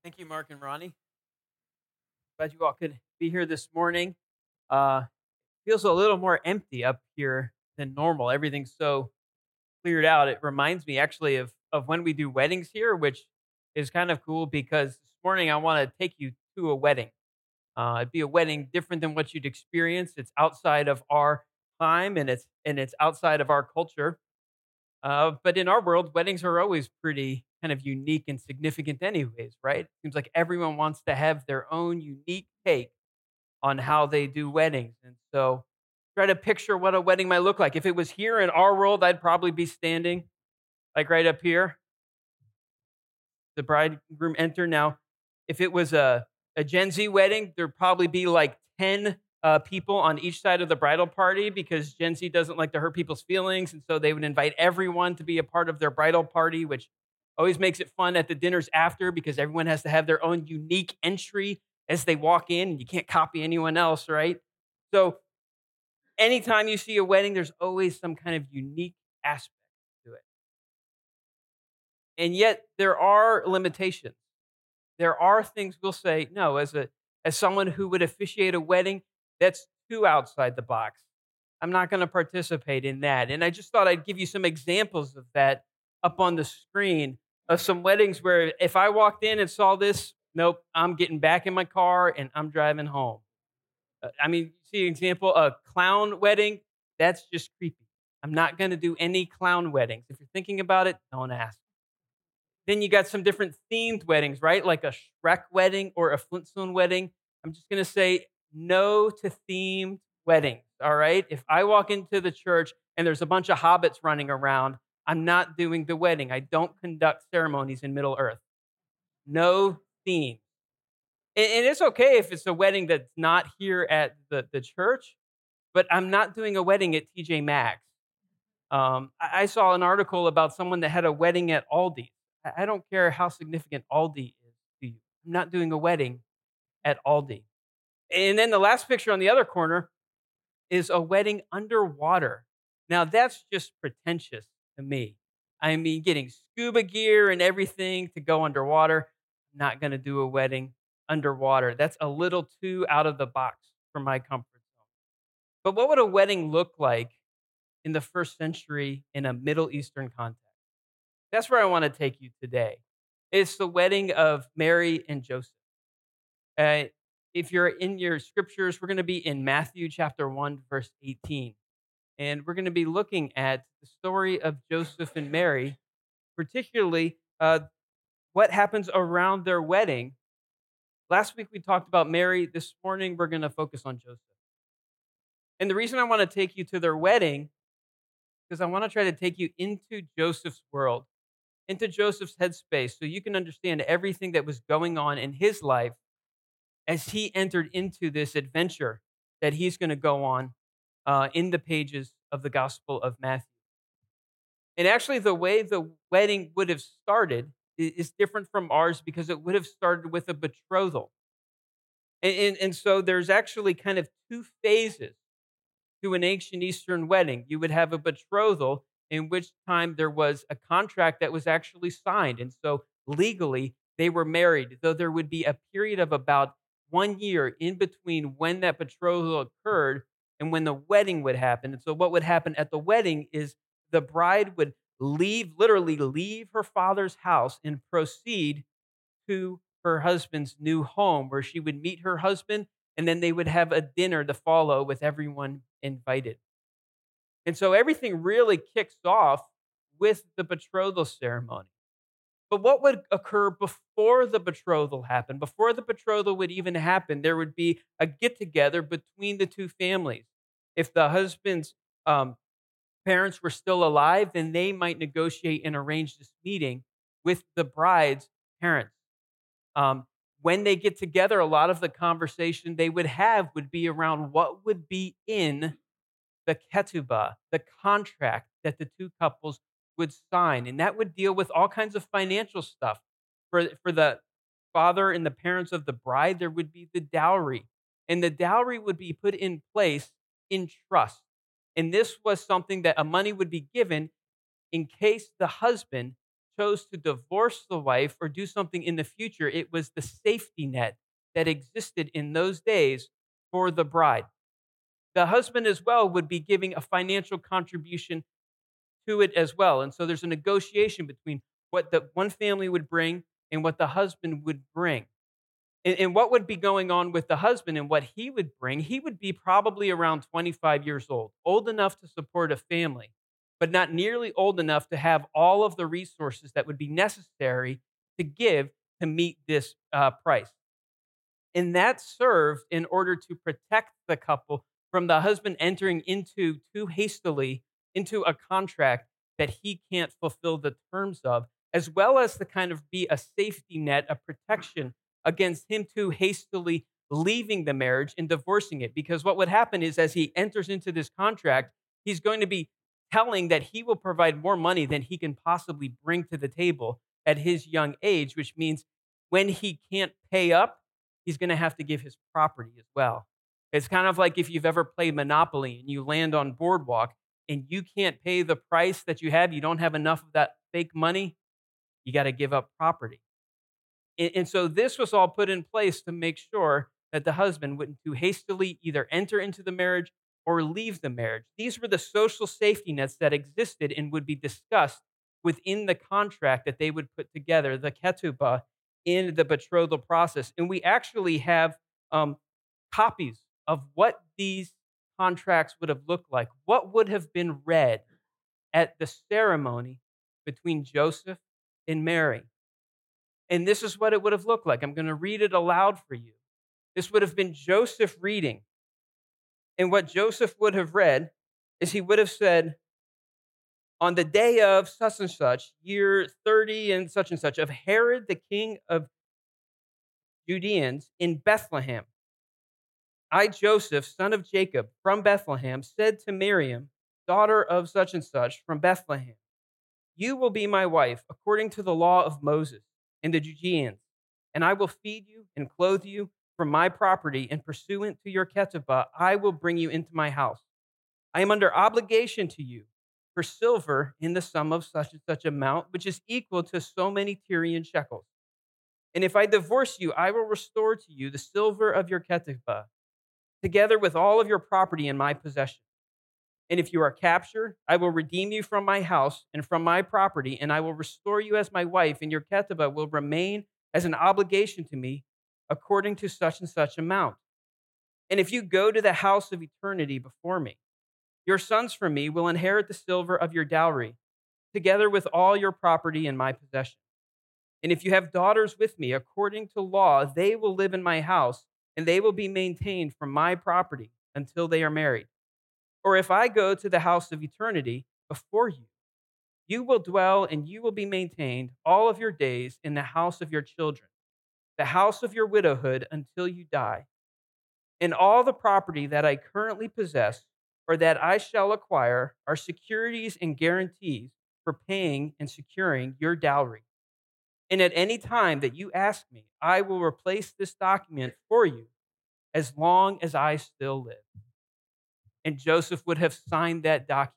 Thank you, Mark and Ronnie. Glad you all could be here this morning. Uh, Feels a little more empty up here than normal. Everything's so cleared out. It reminds me actually of when we do weddings here, which is kind of cool because this morning I want to take you to a wedding. It'd be a wedding different than what you'd experience. It's outside of our time and it's outside of our culture. But in our world, weddings are always pretty kind of unique and significant, anyways, right? Seems like everyone wants to have their own unique take on how they do weddings. And so try to picture what a wedding might look like. If it was here in our world, I'd probably be standing like right up here. The bridegroom enter. Now, if it was a Gen Z wedding, there'd probably be like 10 people on each side of the bridal party because Gen Z doesn't like to hurt people's feelings. And so they would invite everyone to be a part of their bridal party, which always makes it fun at the dinners after because everyone has to have their own unique entry as they walk in and you can't copy anyone else, right? So anytime you see a wedding, there's always some kind of unique aspect to it. And yet there are limitations. There are things we'll say, no, as someone who would officiate a wedding, that's too outside the box. I'm not going to participate in that. And I just thought I'd give you some examples of that up on the screen of some weddings where if I walked in and saw this, nope, I'm getting back in my car and I'm driving home. I mean, see an example, a clown wedding, that's just creepy. I'm not going to do any clown weddings. If you're thinking about it, don't ask. Then you got some different themed weddings, right? Like a Shrek wedding or a Flintstone wedding. I'm just going to say no to themed weddings, all right? If I walk into the church and there's a bunch of hobbits running around, I'm not doing the wedding. I don't conduct ceremonies in Middle Earth. No theme. And it's okay if it's a wedding that's not here at the church, but I'm not doing a wedding at TJ Maxx. I saw an article about someone that had a wedding at Aldi. I don't care how significant Aldi is to you. I'm not doing a wedding at Aldi. And then the last picture on the other corner is a wedding underwater. Now, that's just pretentious to me. I mean, getting scuba gear and everything to go underwater. I'm not going to do a wedding underwater. That's a little too out of the box for my comfort zone. But what would a wedding look like in the first century in a Middle Eastern context? That's where I want to take you today. It's the wedding of Mary and Joseph. Uh, if you're in your scriptures, we're going to be in Matthew chapter 1, verse 18. And we're going to be looking at the story of Joseph and Mary, particularly what happens around their wedding. Last week we talked about Mary. This morning we're going to focus on Joseph. And the reason I want to take you to their wedding because I want to try to take you into Joseph's world, into Joseph's headspace, so you can understand everything that was going on in his life as he entered into this adventure that he's going to go on in the pages of the Gospel of Matthew. And actually, the way the wedding would have started is different from ours because it would have started with a betrothal. And so there's actually kind of two phases to an ancient Eastern wedding. You would have a betrothal, in which time there was a contract that was actually signed. And so legally, they were married, though there would be a period of about 1 year in between when that betrothal occurred and when the wedding would happen. And so, what would happen at the wedding is the bride would literally leave her father's house and proceed to her husband's new home where she would meet her husband and then they would have a dinner to follow with everyone invited. And so everything really kicks off with the betrothal ceremony. But what would occur before the betrothal happened? Before the betrothal would even happen, there would be a get together between the two families. If the husband's parents were still alive, then they might negotiate and arrange this meeting with the bride's parents. When they get together, a lot of the conversation they would have would be around what would be in the ketubah, the contract that the two couples would sign. And that would deal with all kinds of financial stuff. For the father and the parents of the bride, there would be the dowry. And the dowry would be put in place in trust. And this was something that a money would be given in case the husband chose to divorce the wife or do something in the future, it was the safety net that existed in those days for the bride. The husband as well would be giving a financial contribution to it as well. And so there's a negotiation between what the one family would bring and what the husband would bring. And what would be going on with the husband and what he would bring, he would be probably around 25 years old enough to support a family, but not nearly old enough to have all of the resources that would be necessary to give to meet this price. And that served in order to protect the couple from the husband entering into too hastily into a contract that he can't fulfill the terms of, as well as to kind of be a safety net, a protection against him too hastily leaving the marriage and divorcing it. Because what would happen is as he enters into this contract, he's going to be telling that he will provide more money than he can possibly bring to the table at his young age, which means when he can't pay up, he's going to have to give his property as well. It's kind of like if you've ever played Monopoly and you land on Boardwalk and you can't pay the price that you have, you don't have enough of that fake money, you got to give up property. And so this was all put in place to make sure that the husband wouldn't too hastily either enter into the marriage or leave the marriage. These were the social safety nets that existed and would be discussed within the contract that they would put together, the ketubah, in the betrothal process. And we actually have copies of what these contracts would have looked like, what would have been read at the ceremony between Joseph and Mary. And this is what it would have looked like. I'm going to read it aloud for you. This would have been Joseph reading. And what Joseph would have read is he would have said, on the day of such and such, year 30 and such, of Herod the king of Judeans in Bethlehem, I, Joseph, son of Jacob, from Bethlehem, said to Miriam, daughter of such and such from Bethlehem, you will be my wife according to the law of Moses and the Judeans, and I will feed you and clothe you from my property, and pursuant to your ketubah, I will bring you into my house. I am under obligation to you for silver in the sum of such and such amount, which is equal to so many Tyrian shekels. And if I divorce you, I will restore to you the silver of your ketubah, together with all of your property in my possession. And if you are captured, I will redeem you from my house and from my property, and I will restore you as my wife, and your ketubah will remain as an obligation to me according to such and such amount. And if you go to the house of eternity before me, your sons from me will inherit the silver of your dowry, together with all your property in my possession. And if you have daughters with me, according to law, they will live in my house, and they will be maintained from my property until they are married. Or if I go to the house of eternity before you, you will dwell and you will be maintained all of your days in the house of your children, the house of your widowhood until you die. And all the property that I currently possess or that I shall acquire are securities and guarantees for paying and securing your dowry. And at any time that you ask me, I will replace this document for you as long as I still live. And Joseph would have signed that document.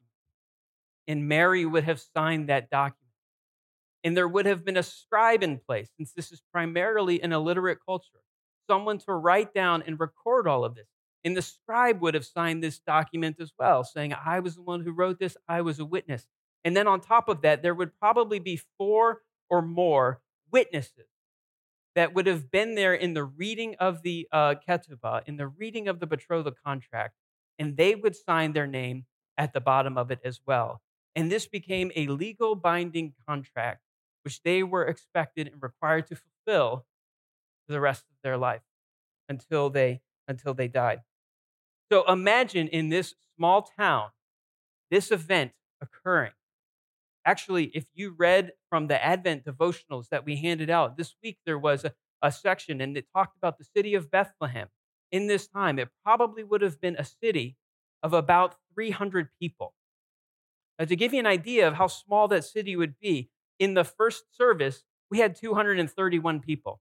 And Mary would have signed that document. And there would have been a scribe in place, since this is primarily an illiterate culture, someone to write down and record all of this. And the scribe would have signed this document as well, saying, I was the one who wrote this, I was a witness. And then on top of that, there would probably be 4 or more witnesses that would have been there in the reading of the ketubah, in the reading of the betrothal contract, and they would sign their name at the bottom of it as well. And this became a legal binding contract, which they were expected and required to fulfill for the rest of their life until they died. So imagine in this small town, this event occurring. Actually, if you read from the Advent devotionals that we handed out this week, there was a section and it talked about the city of Bethlehem. In this time, it probably would have been a city of about 300 people. Now, to give you an idea of how small that city would be, in the first service, we had 231 people.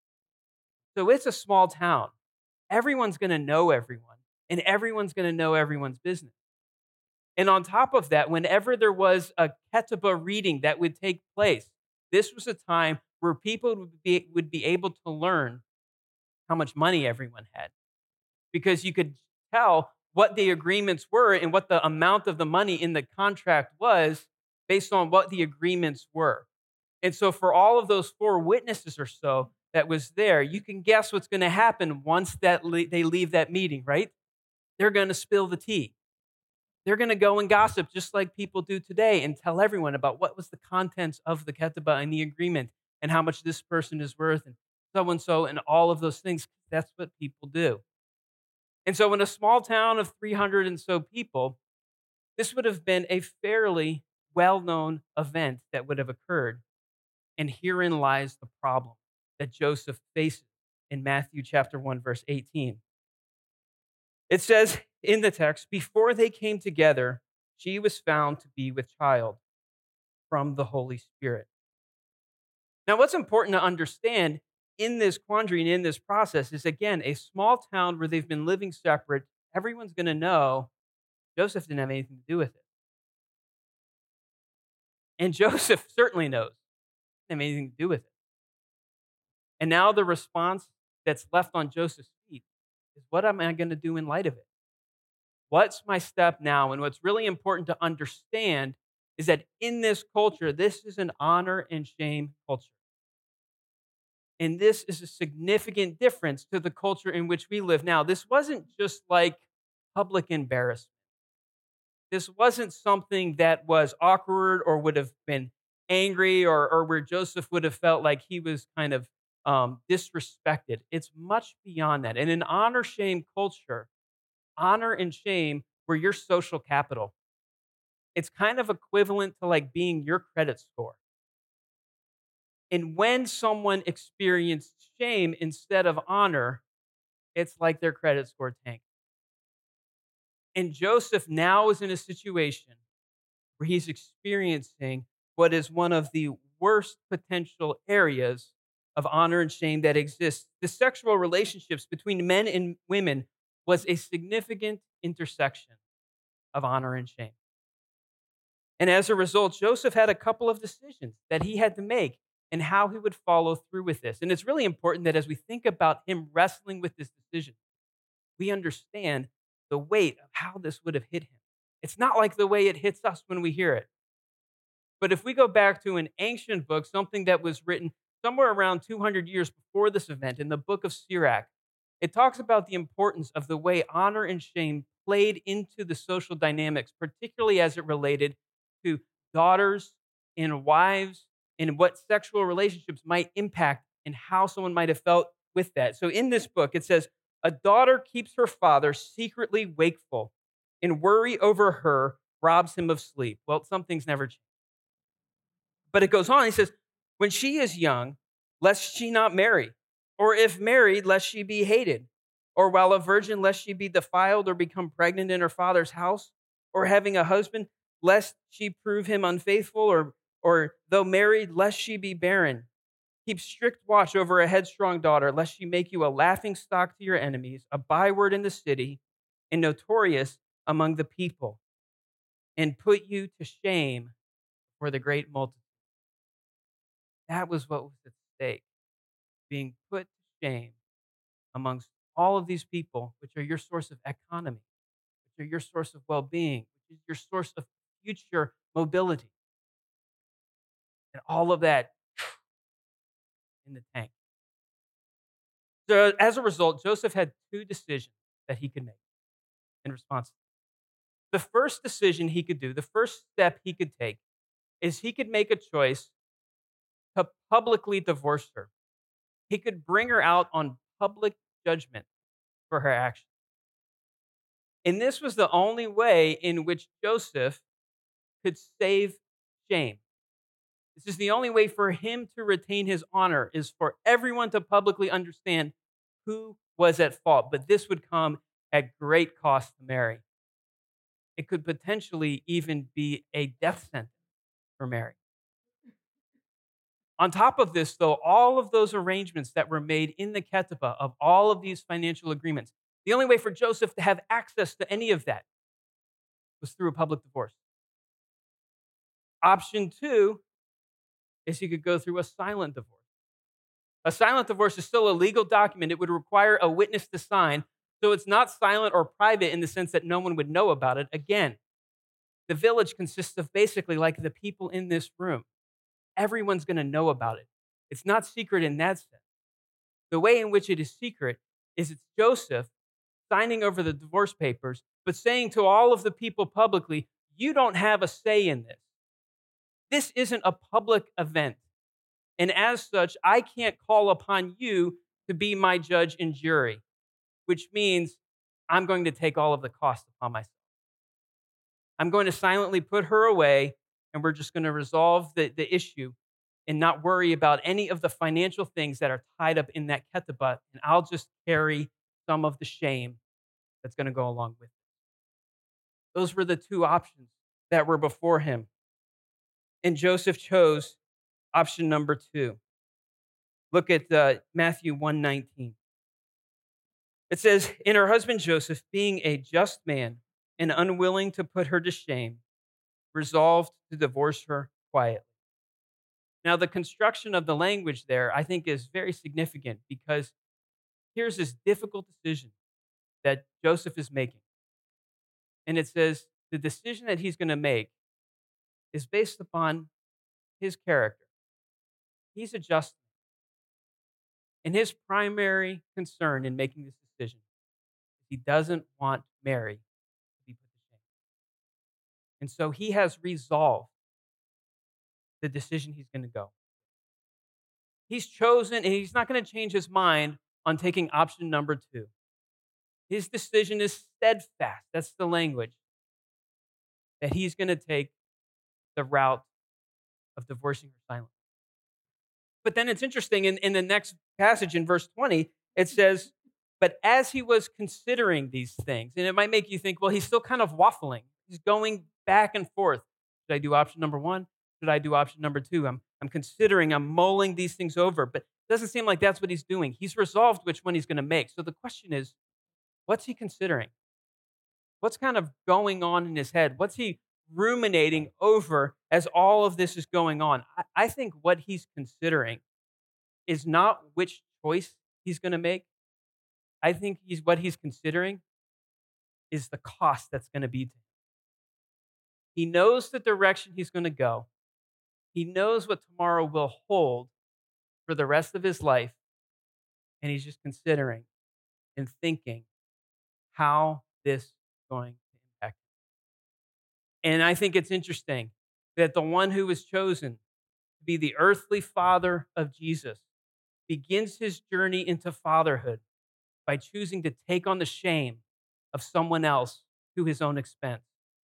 So it's a small town. Everyone's going to know everyone, and everyone's going to know everyone's business. And on top of that, whenever there was a ketubah reading that would take place, This was a time where people would be able to learn how much money everyone had, because you could tell what the agreements were and what the amount of the money in the contract was based on what the agreements were. And so for all of those four witnesses or so that was there, you can guess what's going to happen once they leave that meeting, right? They're going to spill the tea. They're going to go and gossip just like people do today and tell everyone about what was the contents of the ketubah and the agreement and how much this person is worth and so and all of those things. That's what people do. And so in a small town of 300 and so people, this would have been a fairly well-known event that would have occurred. And herein lies the problem that Joseph faces in Matthew chapter 1, verse 18. It says in the text, before they came together, she was found to be with child from the Holy Spirit. Now, what's important to understand in this quandary and in this process is, again, a small town where they've been living separate. Everyone's going to know Joseph didn't have anything to do with it. And Joseph certainly knows he didn't have anything to do with it. And now the response that's left on Joseph's feet is, what am I going to do in light of it? What's my step now? And what's really important to understand is that in this culture, this is an honor and shame culture. And this is a significant difference to the culture in which we live now. This wasn't just like public embarrassment. This wasn't something that was awkward or would have been angry or where Joseph would have felt like he was kind of disrespected. It's much beyond that. And in honor-shame culture, honor and shame were your social capital. It's kind of equivalent to like being your credit score. And when someone experienced shame instead of honor, it's like their credit score tanked. And Joseph now is in a situation where he's experiencing what is one of the worst potential areas of honor and shame that exists. The sexual relationships between men and women was a significant intersection of honor and shame. And as a result, Joseph had a couple of decisions that he had to make and how he would follow through with this. And it's really important that as we think about him wrestling with this decision, we understand the weight of how this would have hit him. It's not like the way it hits us when we hear it. But if we go back to an ancient book, something that was written somewhere around 200 years before this event, in the book of Sirach, it talks about the importance of the way honor and shame played into the social dynamics, particularly as it related to daughters and wives and what sexual relationships might impact and how someone might have felt with that. So in this book, it says, a daughter keeps her father secretly wakeful, and worry over her robs him of sleep. Well, some things never change. But it goes on, he says, when she is young, lest she not marry, or if married, lest she be hated, or while a virgin, lest she be defiled or become pregnant in her father's house, or having a husband, lest she prove him unfaithful, or though married, lest she be barren. Keep strict watch over a headstrong daughter, lest she make you a laughing stock to your enemies, a byword in the city, and notorious among the people, and put you to shame for the great multitude. That was what was at stake, being put to shame amongst all of these people, which are your source of economy, which are your source of well-being, which is your source of future mobility. And all of that in the tank. So as a result, Joseph had two decisions that he could make in response. The first decision he could do, the first step he could take, is he could make a choice to publicly divorce her. He could bring her out on public judgment for her actions. And this was the only way in which Joseph could save shame. This is the only way for him to retain his honor, is for everyone to publicly understand who was at fault. But this would come at great cost to Mary. It could potentially even be a death sentence for Mary. On top of this, though, all of those arrangements that were made in the ketubah of all of these financial agreements, the only way for Joseph to have access to any of that was through a public divorce. Option two is he could go through a silent divorce. A silent divorce is still a legal document. It would require a witness to sign, so it's not silent or private in the sense that no one would know about it. Again, the village consists of basically like the people in this room. Everyone's going to know about it. It's not secret in that sense. The way in which it is secret is it's Joseph signing over the divorce papers, but saying to all of the people publicly, you don't have a say in this. This isn't a public event. And as such, I can't call upon you to be my judge and jury, which means I'm going to take all of the cost upon myself. I'm going to silently put her away, and we're just going to resolve the issue and not worry about any of the financial things that are tied up in that ketubah, and I'll just carry some of the shame that's going to go along with it. Those were the two options that were before him. And Joseph chose option number 2. Look at Matthew 1:19. It says, "And her husband Joseph, being a just man and unwilling to put her to shame, resolved to divorce her quietly." Now, the construction of the language there, I think, is very significant because here's this difficult decision that Joseph is making. And it says the decision that he's going to make is based upon his character. He's a just man. And his primary concern in making this decision is he doesn't want Mary to be put to shame. And so he has resolved the decision he's going to go. He's chosen, and he's not going to change his mind on taking option number 2. His decision is steadfast. That's the language. That he's going to take the route of divorcing her silently. But then it's interesting, in the next passage in verse 20, it says, but as he was considering these things, and it might make you think, well, he's still kind of waffling. He's going back and forth. Should I do option number 1? Should I do option number 2? I'm considering, I'm mulling these things over, but it doesn't seem like that's what he's doing. He's resolved which one he's going to make. So the question is, what's he considering? What's kind of going on in his head? What's he ruminating over as all of this is going on? I think what he's considering is not which choice he's going to make. I think what he's considering is the cost that's going to be to him. He knows the direction he's going to go. He knows what tomorrow will hold for the rest of his life. And he's just considering and thinking how this is going to impact him. And I think it's interesting that the one who was chosen to be the earthly father of Jesus begins his journey into fatherhood by choosing to take on the shame of someone else to his own expense.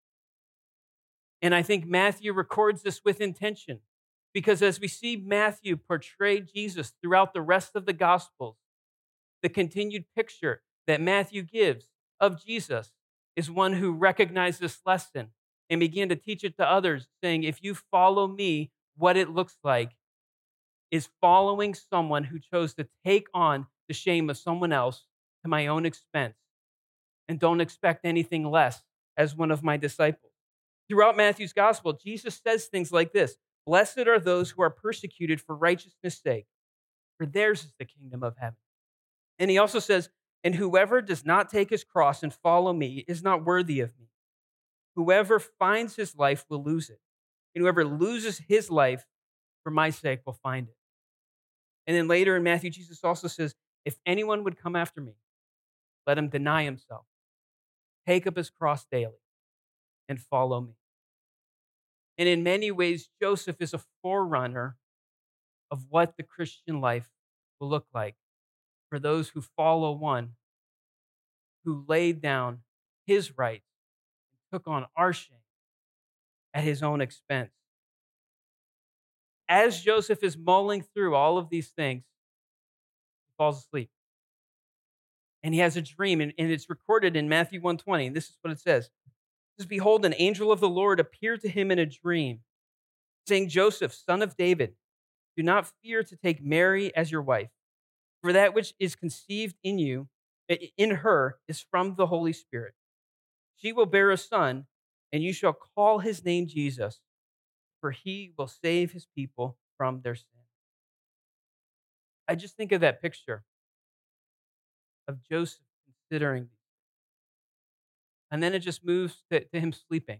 And I think Matthew records this with intention because as we see Matthew portray Jesus throughout the rest of the Gospels, the continued picture that Matthew gives of Jesus is one who recognized this lesson and began to teach it to others, saying, if you follow me, what it looks like is following someone who chose to take on the shame of someone else to my own expense and don't expect anything less as one of my disciples. Throughout Matthew's gospel, Jesus says things like this: blessed are those who are persecuted for righteousness' sake, for theirs is the kingdom of heaven. And he also says, and whoever does not take his cross and follow me is not worthy of me. Whoever finds his life will lose it, and whoever loses his life for my sake will find it. And then later in Matthew, Jesus also says, if anyone would come after me, let him deny himself, take up his cross daily, and follow me. And in many ways, Joseph is a forerunner of what the Christian life will look like for those who follow one who laid down his rights and took on our shame at his own expense. As Joseph is mulling through all of these things, he falls asleep. And he has a dream, and it's recorded in Matthew 1:20, and this is what it says. It says, behold, an angel of the Lord appeared to him in a dream, saying, Joseph, son of David, do not fear to take Mary as your wife, for that which is conceived in her, is from the Holy Spirit. She will bear a son, and you shall call his name Jesus, for he will save his people from their sin. I just think of that picture of Joseph considering, and then it just moves to him sleeping.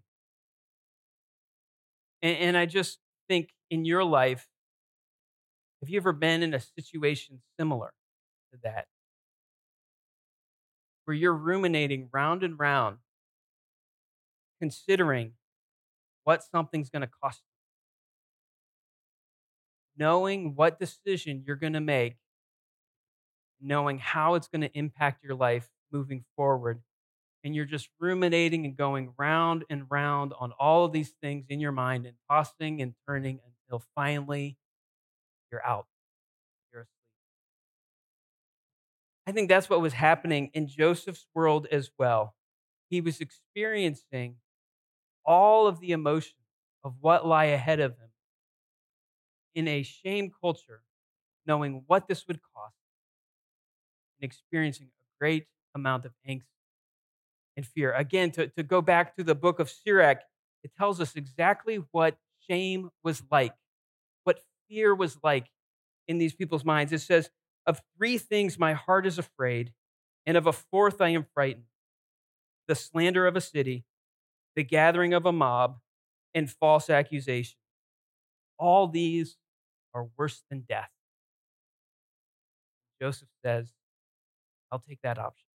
And I just think in your life, have you ever been in a situation similar to that, where you're ruminating round and round, considering what something's going to cost you, knowing what decision you're going to make, knowing how it's going to impact your life moving forward, and you're just ruminating and going round and round on all of these things in your mind and tossing and turning until finally you're out. You're asleep. I think that's what was happening in Joseph's world as well. He was experiencing all of the emotions of what lie ahead of him in a shame culture, knowing what this would cost and experiencing a great amount of angst and fear. Again, to go back to the book of Sirach, it tells us exactly what shame was like, what fear was like in these people's minds. It says, of three things my heart is afraid, and of a fourth I am frightened: the slander of a city, the gathering of a mob, and false accusation. All these are worse than death. Joseph says, I'll take that option.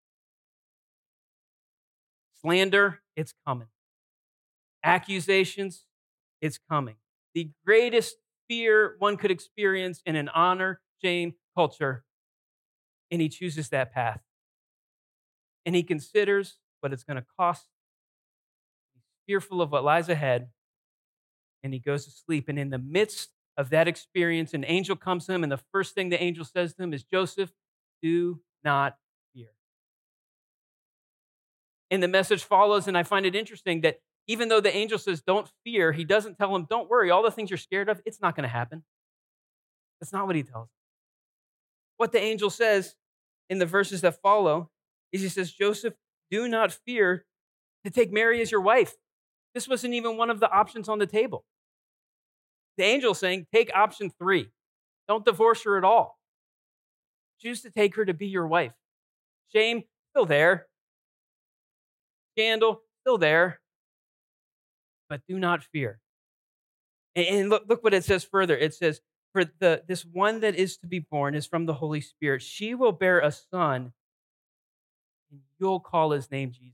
Slander, it's coming. Accusations, it's coming. The greatest fear one could experience in an honor shame culture, and he chooses that path. And he considers what it's going to cost. He's fearful of what lies ahead, and he goes to sleep. And in the midst of that experience, an angel comes to him, and the first thing the angel says to him is, Joseph, do not fear. And the message follows, and I find it interesting that even though the angel says, don't fear, he doesn't tell him, don't worry, all the things you're scared of, it's not going to happen. That's not what he tells him. What the angel says in the verses that follow is he says, Joseph, do not fear to take Mary as your wife. This wasn't even one of the options on the table. The angel saying, take option 3. Don't divorce her at all. Choose to take her to be your wife. Shame, still there. Scandal, still there. But do not fear. And look what it says further. It says, for this one that is to be born is from the Holy Spirit. She will bear a son, and you'll call his name Jesus.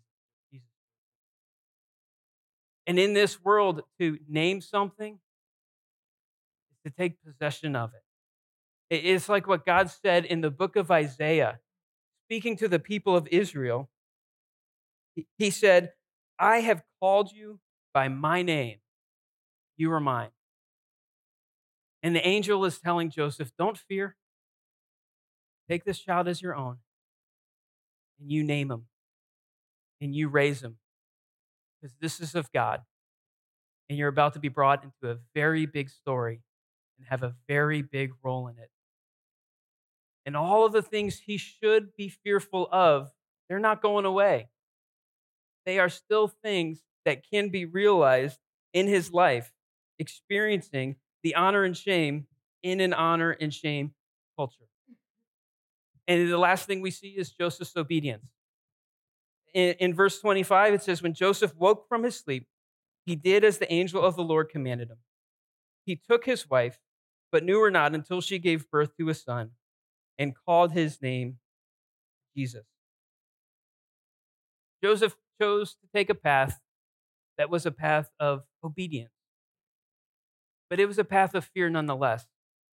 And in this world, to name something is to take possession of it. It's like what God said in the book of Isaiah, speaking to the people of Israel. He said, I have called you by my name. You are mine. And the angel is telling Joseph, don't fear. Take this child as your own, and you name him, and you raise him, because this is of God. And you're about to be brought into a very big story and have a very big role in it. And all of the things he should be fearful of, they're not going away. They are still things that can be realized in his life, experiencing the honor and shame in an honor and shame culture. And the last thing we see is Joseph's obedience. In verse 25, it says, when Joseph woke from his sleep, he did as the angel of the Lord commanded him. He took his wife, but knew her not until she gave birth to a son, and called his name Jesus. Joseph chose to take a path that was a path of obedience, but it was a path of fear nonetheless.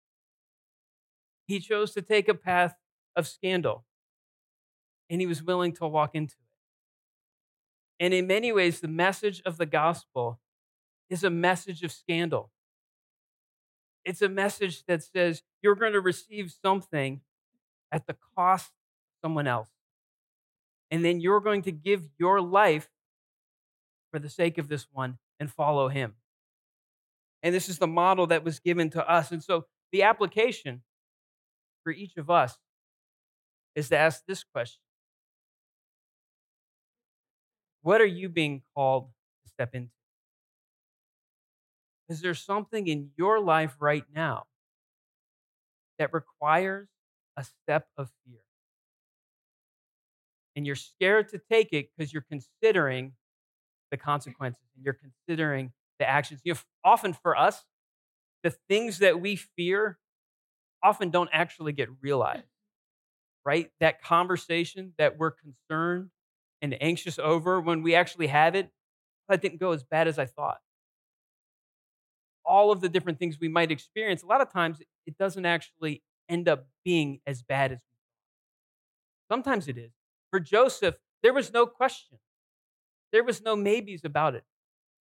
He chose to take a path of scandal, and he was willing to walk into it. And in many ways, the message of the gospel is a message of scandal. It's a message that says you're going to receive something at the cost of someone else. And then you're going to give your life for the sake of this one and follow him. And this is the model that was given to us. And so the application for each of us is to ask this question: what are you being called to step into? Is there something in your life right now that requires a step of fear? And you're scared to take it because you're considering the consequences and you're considering the actions. Often for us, the things that we fear often don't actually get realized, right? That conversation that we're concerned and anxious over, when we actually have it, that didn't go as bad as I thought. All of the different things we might experience, a lot of times it doesn't actually end up being as bad as we thought. Sometimes it is. For Joseph, there was no question. There was no maybes about it.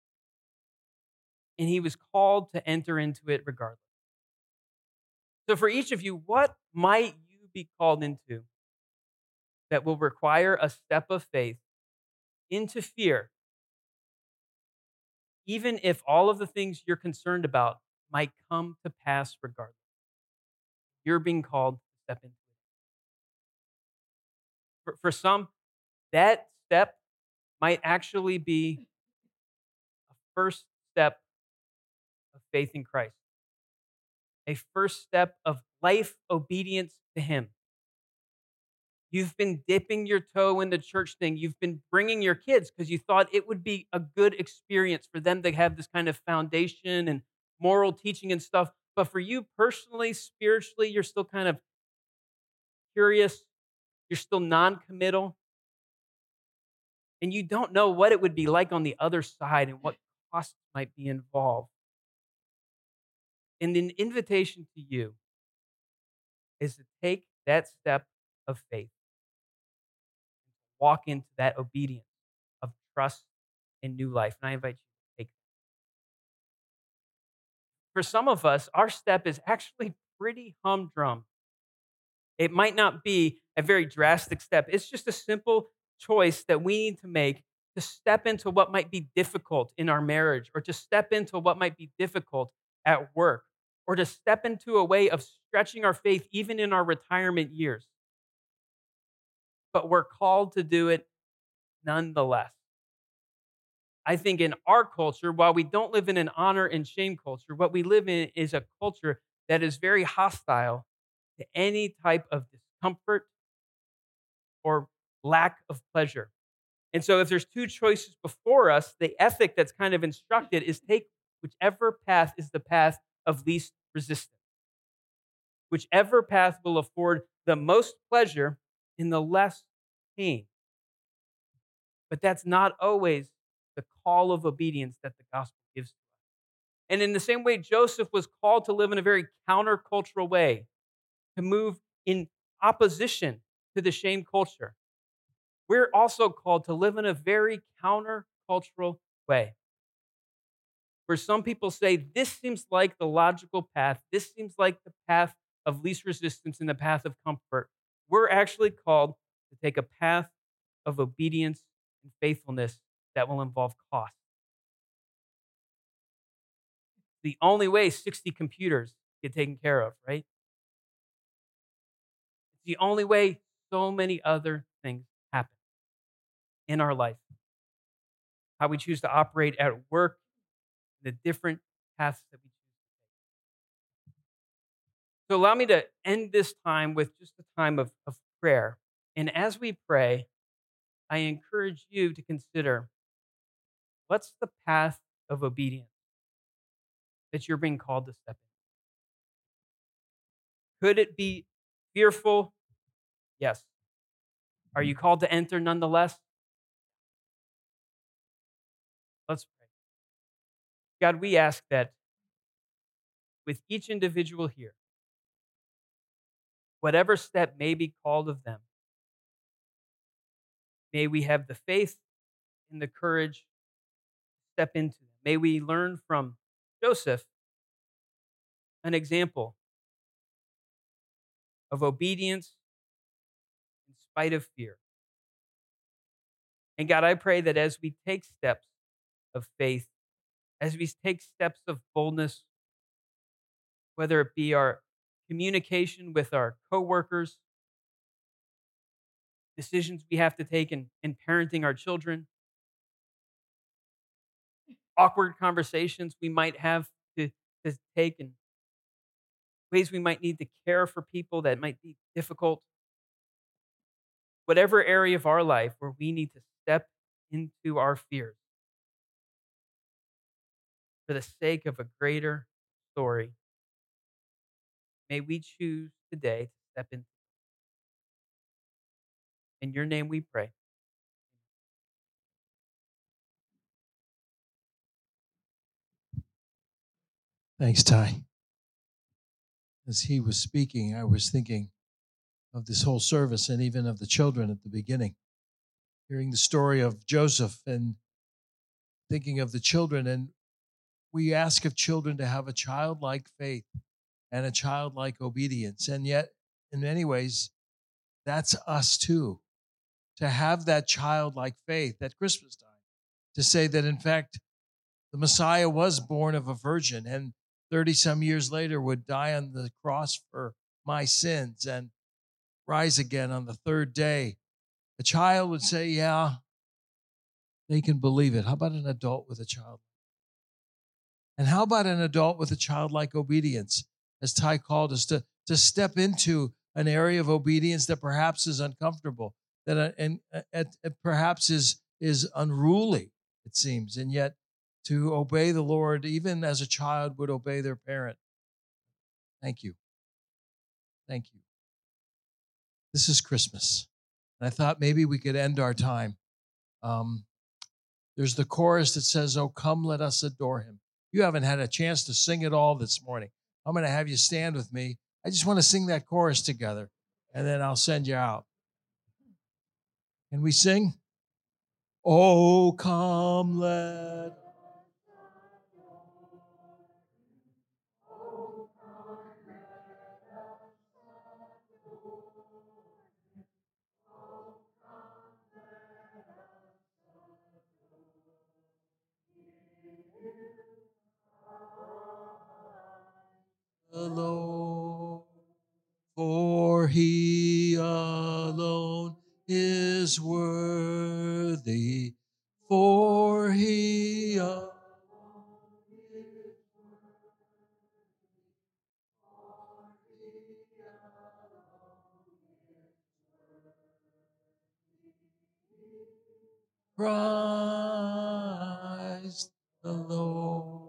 And he was called to enter into it regardless. So for each of you, what might you be called into that will require a step of faith into fear, even if all of the things you're concerned about might come to pass regardless? You're being called to step into it. For some, that step might actually be a first step of faith in Christ, a first step of life obedience to Him. You've been dipping your toe in the church thing. You've been bringing your kids because you thought it would be a good experience for them to have this kind of foundation and moral teaching and stuff. But for you personally, spiritually, you're still kind of curious. You're still non-committal. And you don't know what it would be like on the other side and what costs might be involved. And an invitation to you is to take that step of faith, walk into that obedience of trust in new life. And I invite you to take it. For some of us, our step is actually pretty humdrum. It might not be a very drastic step. It's just a simple choice that we need to make to step into what might be difficult in our marriage, or to step into what might be difficult at work, or to step into a way of stretching our faith even in our retirement years. But we're called to do it nonetheless. I think in our culture, while we don't live in an honor and shame culture, what we live in is a culture that is very hostile to any type of discomfort or lack of pleasure. And so if there's two choices before us, the ethic that's kind of instructed is take whichever path is the path of least resistance. Whichever path will afford the most pleasure and the less pain. But that's not always the call of obedience that the gospel gives to us. And in the same way, Joseph was called to live in a very countercultural way, to move in opposition to the shame culture. We're also called to live in a very countercultural way, where some people say, this seems like the logical path, this seems like the path of least resistance and the path of comfort. We're actually called to take a path of obedience and faithfulness that will involve cost. The only way 60 computers get taken care of, right? It's the only way so many other things happen in our life. How we choose to operate at work, the different paths that we choose to take. So allow me to end this time with just a time of prayer. And as we pray, I encourage you to consider, what's the path of obedience that you're being called to step in? Could it be fearful? Yes. Are you called to enter nonetheless? Let's pray. God, we ask that with each individual here, whatever step may be called of them, may we have the faith and the courage to step into them. May we learn from Joseph an example of obedience in spite of fear. And God, I pray that as we take steps of faith, as we take steps of boldness, whether it be our communication with our coworkers, decisions we have to take in parenting our children, awkward conversations we might have to take, and ways we might need to care for people that might be difficult. Whatever area of our life where we need to step into our fears for the sake of a greater story, may we choose today to step in. In your name we pray. Thanks, Ty. As he was speaking, I was thinking of this whole service and even of the children at the beginning, hearing the story of Joseph and thinking of the children. And we ask of children to have a childlike faith and a childlike obedience. And yet, in many ways, that's us too, to have that childlike faith at Christmas time, to say that, in fact, the Messiah was born of a virgin and 30 some years later would die on the cross for my sins and rise again on the third day. A child would say, yeah, they can believe it. How about an adult with a child? And how about an adult with a childlike obedience, as Ty called us, to step into an area of obedience that perhaps is uncomfortable, that perhaps is unruly, it seems, and yet to obey the Lord, even as a child would obey their parent. Thank you. Thank you. This is Christmas. And I thought maybe we could end our time. There's the chorus that says, "Oh, come, let us adore him." You haven't had a chance to sing it all this morning. I'm going to have you stand with me. I just want to sing that chorus together, and then I'll send you out. Can we sing? Oh, come, let the Lord, for he alone is worthy, for he alone Christ the Lord.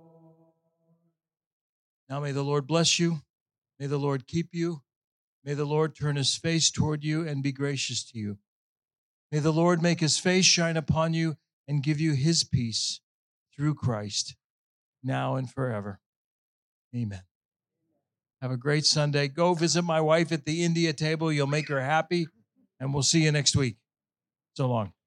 Now may the Lord bless you. May the Lord keep you. May the Lord turn his face toward you and be gracious to you. May the Lord make his face shine upon you and give you his peace through Christ, now and forever. Amen. Have a great Sunday. Go visit my wife at the India table. You'll make her happy, and we'll see you next week. So long.